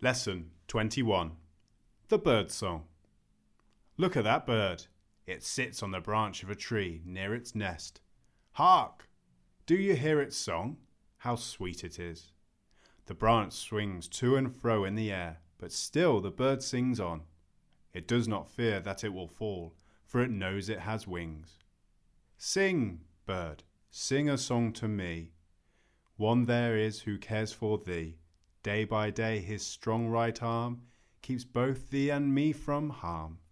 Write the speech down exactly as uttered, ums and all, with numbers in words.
Lesson twenty-one. The Bird Song. Look at that bird. It sits on the branch of a tree near its nest. Hark! Do you hear its song? How sweet it is. The branch swings to and fro in the air, but still the bird sings on. It does not fear that it will fall, for it knows it has wings. Sing, bird, sing a song to me. One there is who cares for thee. Day by day his strong right arm keeps both thee and me from harm.